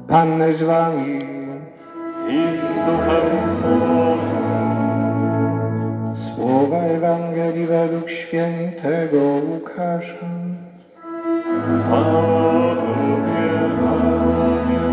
Pan z wami i z duchem Twoim. Słowa Ewangelii według świętego Łukasza. Chwała Tobie, Panie.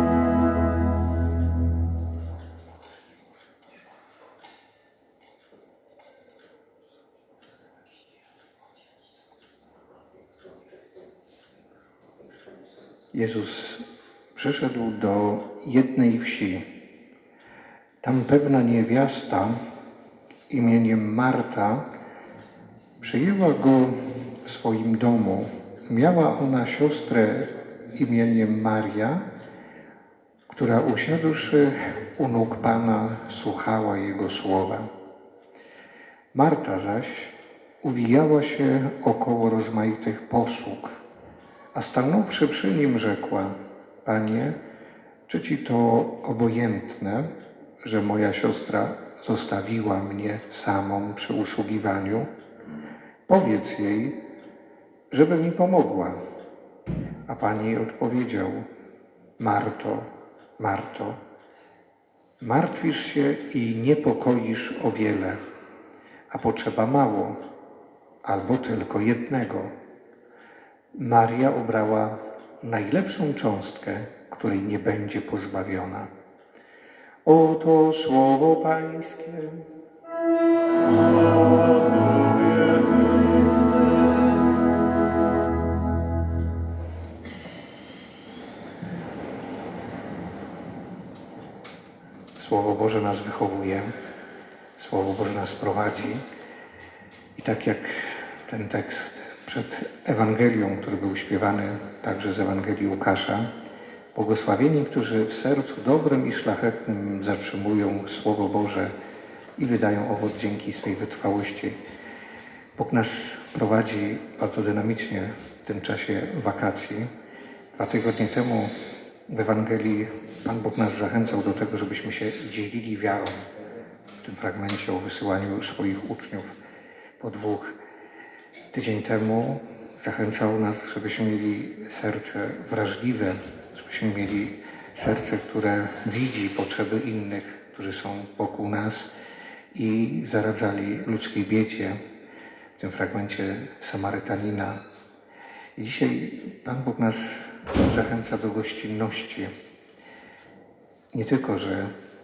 Jezus przyszedł do jednej wsi. Tam pewna niewiasta imieniem Marta przyjęła go w swoim domu. Miała ona siostrę imieniem Maria, która usiadłszy u nóg Pana słuchała Jego słowa. Marta zaś uwijała się około rozmaitych posług, a stanąwszy przy nim rzekła: Panie, czy Ci to obojętne, że moja siostra zostawiła mnie samą przy usługiwaniu? Powiedz jej, żeby mi pomogła. A Pan jej odpowiedział: Marto, Marto, martwisz się i niepokoisz o wiele, a potrzeba mało, albo tylko jednego. Maria obrała najlepszą cząstkę, której nie będzie pozbawiona. Oto słowo Pańskie. Słowo Boże nas wychowuje, Słowo Boże nas prowadzi i tak jak ten tekst przed Ewangelią, który był śpiewany także z Ewangelii Łukasza, błogosławieni, którzy w sercu dobrym i szlachetnym zatrzymują Słowo Boże i wydają owoc dzięki swej wytrwałości. Bóg nas prowadzi bardzo dynamicznie w tym czasie wakacji. 2 tygodnie temu w Ewangelii Pan Bóg nas zachęcał do tego, żebyśmy się dzielili wiarą. W tym fragmencie o wysyłaniu swoich uczniów po 2. Tydzień temu zachęcał nas, żebyśmy mieli serce wrażliwe, żebyśmy mieli serce, które widzi potrzeby innych, którzy są wokół nas i zaradzali ludzkiej biedzie. W tym fragmencie Samarytanina. I dzisiaj Pan Bóg nas zachęca do gościnności. Nie tylko, że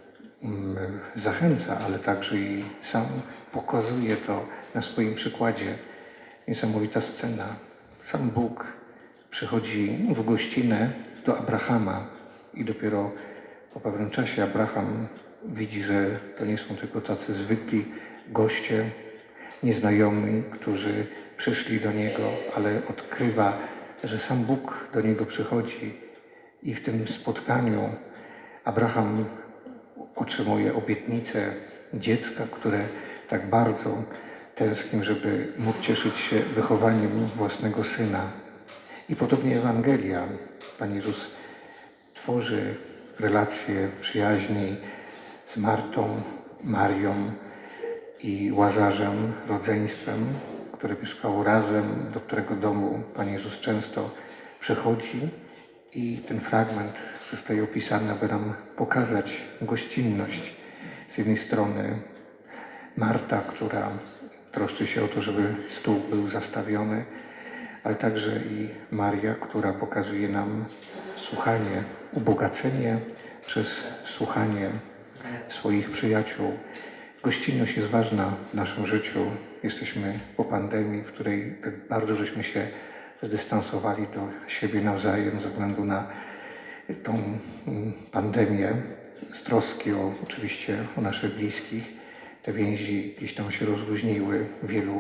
zachęca, ale także i sam pokazuje to na swoim przykładzie. Niesamowita scena. Sam Bóg przychodzi w gościnę do Abrahama i dopiero po pewnym czasie Abraham widzi, że to nie są tylko tacy zwykli goście, nieznajomi, którzy przyszli do niego, ale odkrywa, że sam Bóg do niego przychodzi i w tym spotkaniu Abraham otrzymuje obietnicę dziecka, które tak bardzo tęsknił, żeby mógł cieszyć się wychowaniem własnego syna. I podobnie Ewangelia. Pan Jezus tworzy relacje przyjaźni z Martą, Marią i Łazarzem, rodzeństwem, które mieszkało razem, do którego domu Pan Jezus często przychodzi. I ten fragment zostaje opisany, aby nam pokazać gościnność. Z jednej strony Marta, która troszczy się o to, żeby stół był zastawiony, ale także i Maria, która pokazuje nam słuchanie, ubogacenie przez słuchanie swoich przyjaciół. Gościnność jest ważna w naszym życiu. Jesteśmy po pandemii, w której tak bardzo żeśmy się zdystansowali do siebie nawzajem ze względu na tą pandemię, z troski oczywiście o naszych bliskich. Te więzi gdzieś tam się rozluźniły, wielu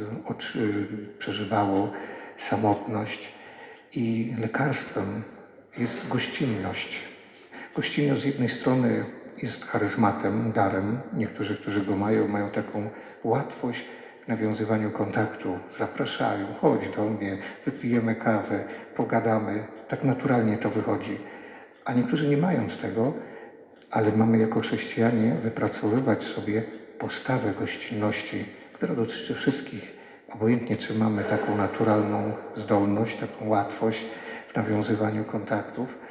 przeżywało samotność i lekarstwem jest gościnność. Gościnność z jednej strony jest charyzmatem, darem. Niektórzy, którzy go mają taką łatwość w nawiązywaniu kontaktu. Zapraszają, chodź do mnie, wypijemy kawę, pogadamy. Tak naturalnie to wychodzi. A niektórzy nie mając tego, ale mamy jako chrześcijanie wypracowywać sobie postawę gościnności, która dotyczy wszystkich. Obojętnie czy mamy taką naturalną zdolność, taką łatwość w nawiązywaniu kontaktów,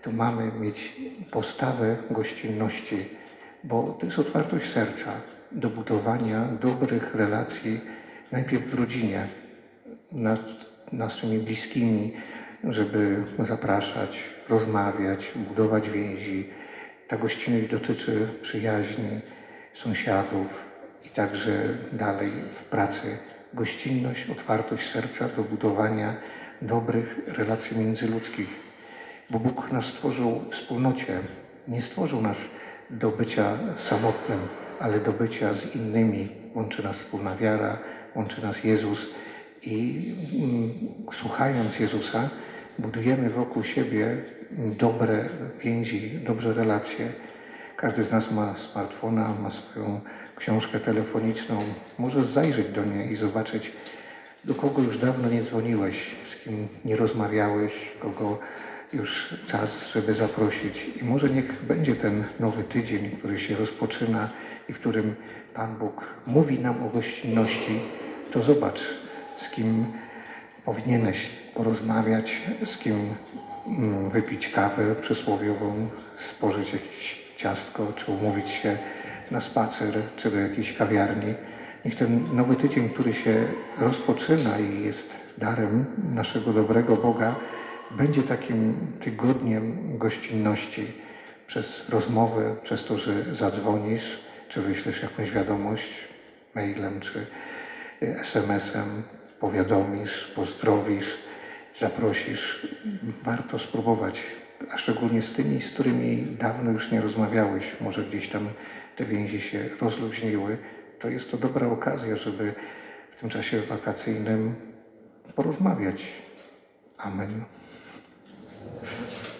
to mamy mieć postawę gościnności, bo to jest otwartość serca do budowania dobrych relacji, najpierw w rodzinie, nad naszymi bliskimi, żeby zapraszać, rozmawiać, budować więzi. Ta gościnność dotyczy przyjaźni, sąsiadów i także dalej w pracy. Gościnność, otwartość serca do budowania dobrych relacji międzyludzkich. Bo Bóg nas stworzył w wspólnocie. Nie stworzył nas do bycia samotnym, ale do bycia z innymi. Łączy nas wspólna wiara, łączy nas Jezus i słuchając Jezusa budujemy wokół siebie dobre więzi, dobre relacje. Każdy z nas ma smartfona, ma swoją książkę telefoniczną. Możesz zajrzeć do niej i zobaczyć, do kogo już dawno nie dzwoniłeś, z kim nie rozmawiałeś, kogo już czas, żeby zaprosić. I może niech będzie ten nowy tydzień, który się rozpoczyna i w którym Pan Bóg mówi nam o gościnności, to zobacz, z kim powinieneś porozmawiać, z kim wypić kawę przysłowiową, spożyć jakieś ciastko, czy umówić się na spacer, czy do jakiejś kawiarni. Niech ten nowy tydzień, który się rozpoczyna i jest darem naszego dobrego Boga, będzie takim tygodniem gościnności przez rozmowę, przez to, że zadzwonisz, czy wyślesz jakąś wiadomość mailem, czy SMS-em, powiadomisz, pozdrowisz, zaprosisz. Warto spróbować, a szczególnie z tymi, z którymi dawno już nie rozmawiałeś, może gdzieś tam te więzi się rozluźniły. To jest to dobra okazja, żeby w tym czasie wakacyjnym porozmawiać. Amen.